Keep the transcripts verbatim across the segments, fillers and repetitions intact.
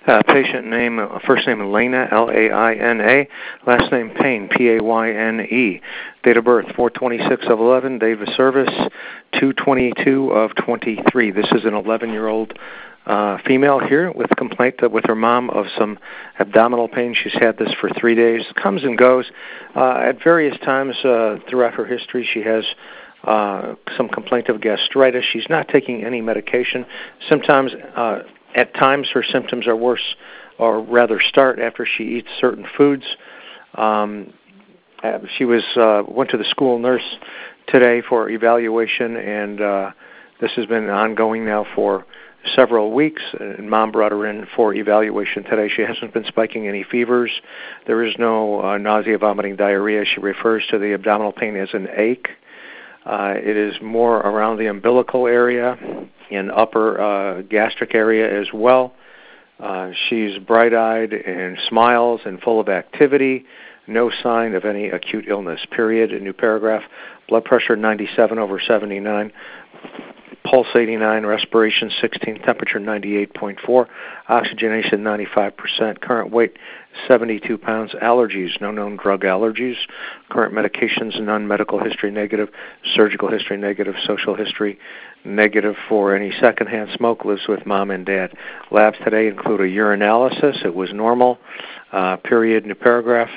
Uh, patient name, uh, first name Laina, L A I N A, last name Payne, P A Y N E. Date of birth, four twenty-six of eleven, date of service, two twenty-two of twenty-three. This is an eleven-year-old uh, female here with a complaint uh, with her mom of some abdominal pain. She's had this for three days. Comes and goes. Uh, at various times uh, throughout her history, she has uh, some complaint of gastritis. She's not taking any medication. Sometimes, uh, at times, her symptoms are worse, or rather start after she eats certain foods. Um, Uh, she was uh, went to the school nurse today for evaluation, and uh, this has been ongoing now for several weeks. And Mom brought her in for evaluation today. She hasn't been spiking any fevers. There is no uh, nausea, vomiting, diarrhea. She refers to the abdominal pain as an ache. Uh, it is more around the umbilical area and upper uh, gastric area as well. Uh, she's bright-eyed and smiles and full of activity. No sign of any acute illness, period. A new paragraph. Blood pressure ninety-seven over seventy-nine. Pulse eighty-nine. Respiration sixteen. Temperature ninety-eight point four. Oxygenation ninety-five percent. Current weight seventy-two pounds. Allergies. No known drug allergies. Current medications. None. Medical history negative. Surgical history negative. Social history negative for any secondhand smoke. Lives with mom and dad. Labs today include a urinalysis. It was normal. Uh, period. New paragraph.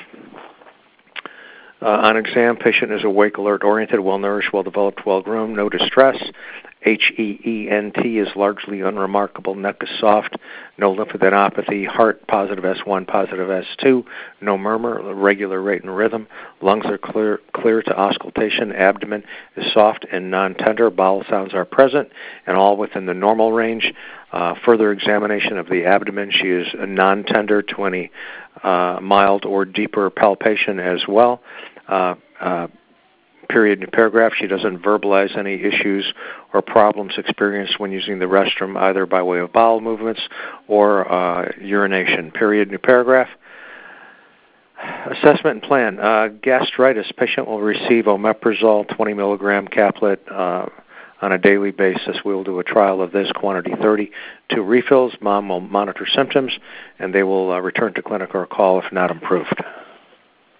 Uh, on exam, patient is awake, alert, oriented, well-nourished, well-developed, well-groomed, no distress. H E E N T is largely unremarkable. Neck is soft, no lymphadenopathy. Heart, positive S one, positive S two, no murmur, regular rate and rhythm. Lungs are clear, clear to auscultation. Abdomen is soft and non-tender. Bowel sounds are present and all within the normal range. Uh, further examination of the abdomen, she is non-tender to any uh, mild or deeper palpation as well. Uh, uh, period, new paragraph. She doesn't verbalize any issues or problems experienced when using the restroom, either by way of bowel movements or uh, urination. Period, new paragraph. Assessment and plan. Uh, gastritis. Patient will receive omeprazole, twenty milligram caplet uh, on a daily basis. We will do a trial of this, quantity thirty. Two refills. Mom will monitor symptoms, and they will uh, return to clinic or call if not improved.